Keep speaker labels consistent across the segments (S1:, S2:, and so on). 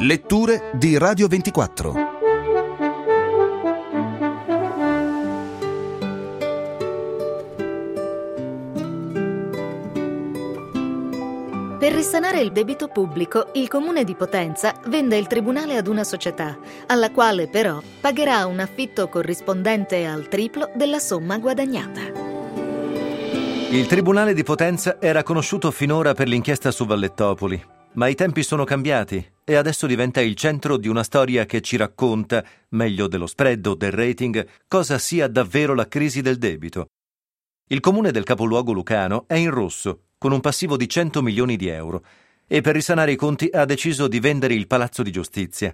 S1: Letture di Radio 24.
S2: Per risanare il debito pubblico, il Comune di Potenza vende il tribunale ad una società, alla quale però pagherà un affitto corrispondente al triplo della somma guadagnata.
S3: Il Tribunale di Potenza era conosciuto finora per l'inchiesta su Vallettopoli, ma i tempi sono cambiati e adesso diventa il centro di una storia che ci racconta, meglio dello spread o del rating, cosa sia davvero la crisi del debito. Il comune del capoluogo lucano è in rosso, con un passivo di 100 milioni di euro, e per risanare i conti ha deciso di vendere il Palazzo di Giustizia.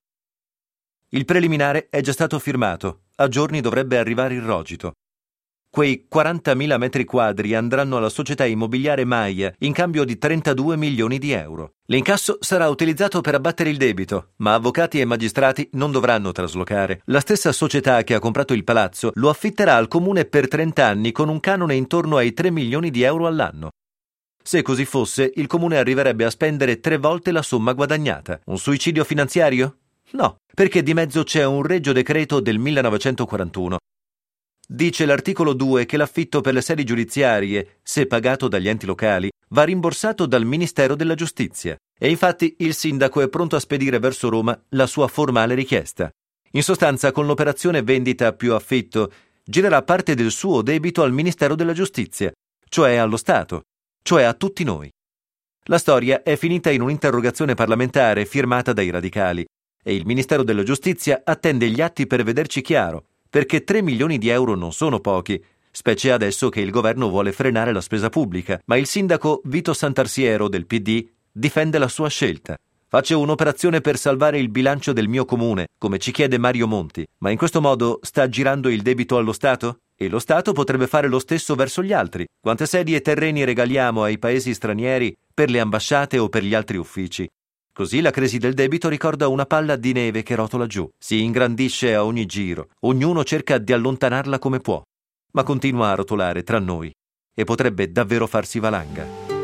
S3: Il preliminare è già stato firmato, a giorni dovrebbe arrivare il rogito. Quei 40.000 metri quadri andranno alla società immobiliare Maia in cambio di 32 milioni di euro. L'incasso sarà utilizzato per abbattere il debito, ma avvocati e magistrati non dovranno traslocare. La stessa società che ha comprato il palazzo lo affitterà al comune per 30 anni con un canone intorno ai 3 milioni di euro all'anno. Se così fosse, il comune arriverebbe a spendere 3 volte la somma guadagnata. Un suicidio finanziario? No, perché di mezzo c'è un regio decreto del 1941. Dice l'articolo 2 che l'affitto per le sedi giudiziarie, se pagato dagli enti locali, va rimborsato dal Ministero della Giustizia. E infatti il sindaco è pronto a spedire verso Roma la sua formale richiesta. In sostanza, con l'operazione vendita più affitto, girerà parte del suo debito al Ministero della Giustizia, cioè allo Stato, cioè a tutti noi. La storia è finita in un'interrogazione parlamentare firmata dai radicali e il Ministero della Giustizia attende gli atti per vederci chiaro, perché 3 milioni di euro non sono pochi, specie adesso che il governo vuole frenare la spesa pubblica, ma il sindaco Vito Santarsiero del PD difende la sua scelta. Faccio un'operazione per salvare il bilancio del mio comune, come ci chiede Mario Monti, ma in questo modo sta girando il debito allo Stato? E lo Stato potrebbe fare lo stesso verso gli altri. Quante sedi e terreni regaliamo ai paesi stranieri per le ambasciate o per gli altri uffici? Così la crisi del debito ricorda una palla di neve che rotola giù, si ingrandisce a ogni giro, ognuno cerca di allontanarla come può, ma continua a rotolare tra noi e potrebbe davvero farsi valanga.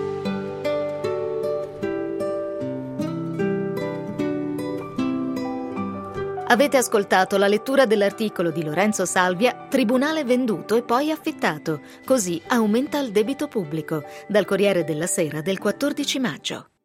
S2: Avete ascoltato la lettura dell'articolo di Lorenzo Salvia, Tribunale venduto e poi affittato, così aumenta il debito pubblico, dal Corriere della Sera del 14 maggio.